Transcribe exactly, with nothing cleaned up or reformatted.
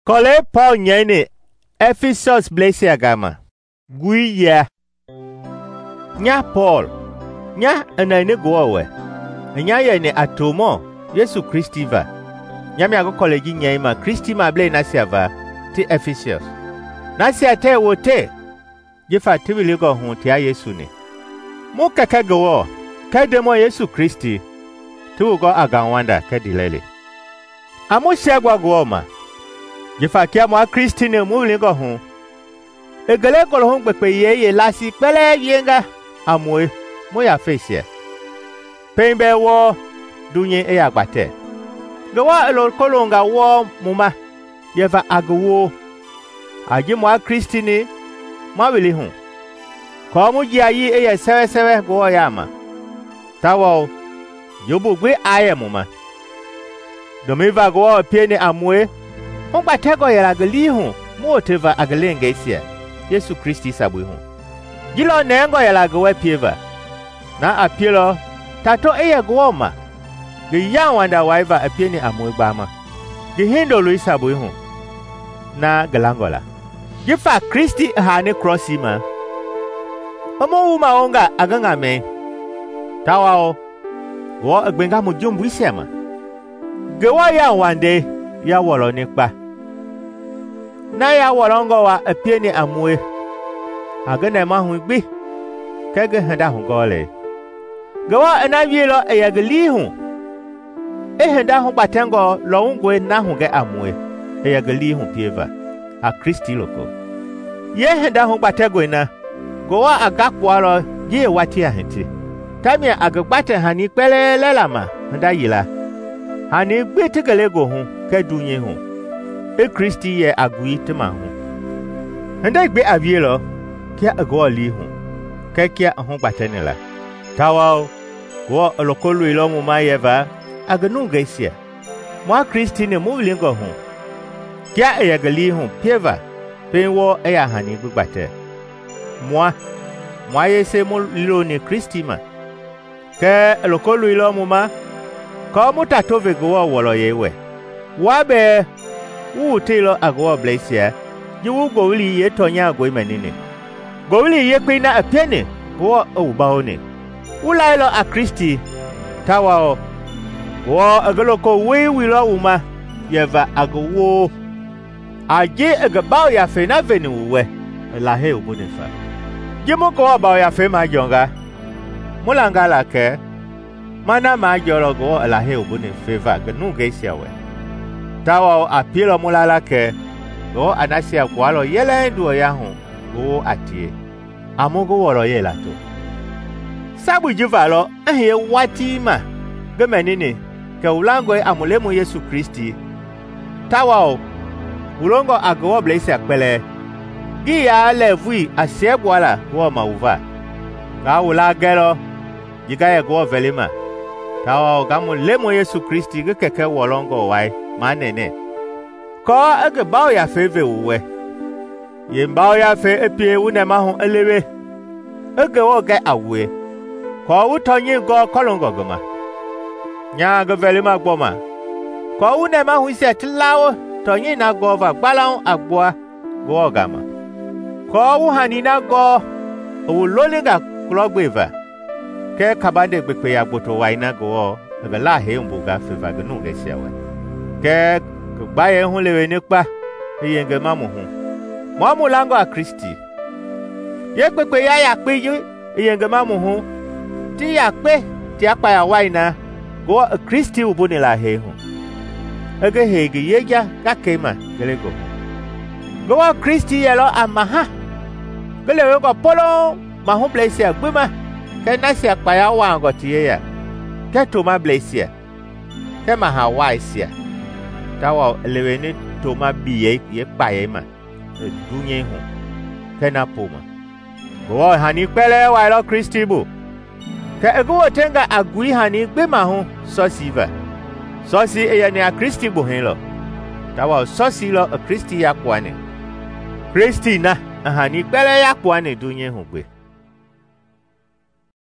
Kole Paul nyene Ephesus blesia gama. Gui ya. Nya Paul. Nya anane gowe. Nya ye ne atomo Yesu Kristi va. Nya mi ago college nya ma Kristi ma ble na siava ti Ephesus. Na sia te wote. Je fa ti wili go hu ti a Yesu ni. Mo kaka go ka de mo Yesu Kristi. Tu go aganwanda ka dilele. Amo sia gwa go ma. Je fa kia mo Kristi ne mo wili go hu. Egele ko lo pepe ye ye lasi pele yenga amoe mo ya fesie. Pembe wo dunye e agbate. Gawa elo kolonga wo muma yeva agwo. Aji mo Kristi ni ma wili hu. Ko mo ji ayi e ye sewe sewe go ya ma. Tawo yobo gbe aye muma. Domiva go pie ni amoe. Mo gbate go yela gali hu mo teva agalenge isia. Yesu Kristi sabwe hu. Gilo nengo yela gwe pieva. Na apielo tato eye gwoma. Ge yan wanda waiva apieni amwe gbama. Ge hindo lui sabwe hu. Na galangola. Ge fa Kristi ha ne crossi ma. Omo uma onga aganga me. Tawao. Wo agbenga mu jumbu isema. Ge wa yan wande ya wolo nikpa. Na ya wolongo wa apieni amwe. Agane ma hu gbi. Kege handa hu gole. Gawa na wielo e yagali hu. E handa hu batengo lo ngwe na hu ge amwe. E yagali hu pieva. A Kristi loko. Ye handa hu batego na. Gowa agakwaro ye wati ahenti. Tamia agagbate hani pele lelama handa yila. Hani gbi tegele go hu ke dunye hu. E Kristi ye agui tema hu. Handa gbe avielo kia agwa li hu. Ke kia hu batenela. Tawao go lokolu ilo mu mayeva aganu gesia. Mo Kristi ne mu lingo hu. Kia e yagali hu pieva. Penwo e ya hani gbate. Moi moi yese mu lilo ni Kristi ma. Ke lokolu ilo mu ma. Ko mu tatove go wolo yewe. Wabe wu tilo agwa blesia. Yu go wili ye tonya go imenini. Go wili ye kwina apene go ubaone. Ulailo a Kristi tawao wo agaloko we wilo uma yeva agwo aje agabao ya fe na venu we la he obonefa. Jimo ko abao ya fe ma jonga. Mulanga la ke mana ma jolo go la he obonefa va gnu gesia we. Tawao apilo mulala ke go anasia kwalo yele ndu ya hu go atie. Amogo woro yela to. Sabu jivalo ehe wati ma. Gemenini ke ulango amulemu Yesu Kristi. Tawao ulongo agwo blese akpele. Gi ya levui asiebwala wo mauva. Ga ula gelo jiga ye go velima. Tawao gamulemu Yesu Kristi ge keke wolongo wai manene. Ko ege bawo ya feve uwe. Ye bawo ya fe epie une ma hu elewe. Ege wo ge awe. Ko utonyi go kolongo goma. Nya go velima gboma. Ko une ma hu se tlawo tonyi na go va gbalawon agboa go gama. Ko wu hani na go o lolinga klogbeva. Ke kabande gbepe ya gboto wa ina go ebe la he mbuga feva gnu gesia we. Ke gbaye hu lewe nipa eyenge mamu hu. Mo mu lango a Kristi. Ye gbepe ya ya pe yi eyenge mamu hu. Ti ya pe ti apa ya waina go Kristi ubuni la he hu. Ege hege yeja gakema gelego. Go Kristi yelo amaha. Gele go polo ma hu blesse agbema. Ke na si apa ya wa ngo ti ya. Ke to ma blesse. Ke ma ha wa isia. Tawa leweni to ma biye ye pa ye ma. Dunye hu. Ke na poma. Go hani pele wa lo Kristi bu. Ke ego tenga agui hani gbe ma hu sosiva. Sosi eya ni a Kristi bu hin lo. Tawa sosi lo a Kristi ya kwane. Kristi na hani pele ya kwane dunye hu gbe.